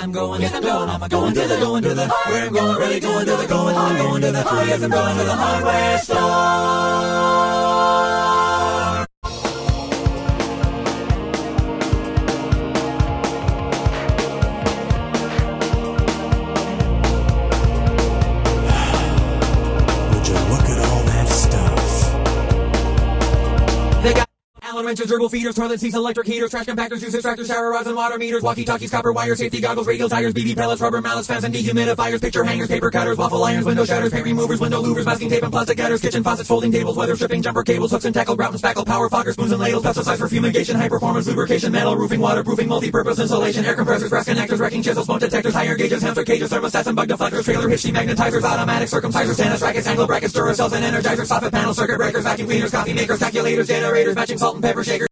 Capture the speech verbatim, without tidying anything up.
I'm going, yes, I'm going, I'm going to the, going to the, where I'm going, really going to the, going, I'm going to the, yes, I'm going to the hardware store. Allen wrenches, gerbil feeders, toilet seats, electric heaters, trash compactors, juice extractors, shower rods and water meters, walkie-talkies, copper wire, safety goggles, radial tires, B B pellets, rubber mallets, fans and dehumidifiers, picture hangers, paper cutters, waffle irons, window shutters, paint removers, window louvers, masking tape and plastic gutters, kitchen faucets, folding tables, weather stripping, jumper cables, hooks and tackle, grout and spackle, power fogger, spoons and ladles, pesticides for fumigation, high-performance lubrication, metal roofing, waterproofing, multi-purpose insulation, air compressors, brass connectors, wrecking chisels, smoke detectors, higher gauges, hamster cages, thermostats and bug deflectors, trailer hitch, magnetizers, automatic circumcisers, tennis rackets, angle brackets, Duracells and energizers, soffit panels, circuit breakers, vacuum cleaners, coffee makers, calculators, generators, matching salt and pepper shakers.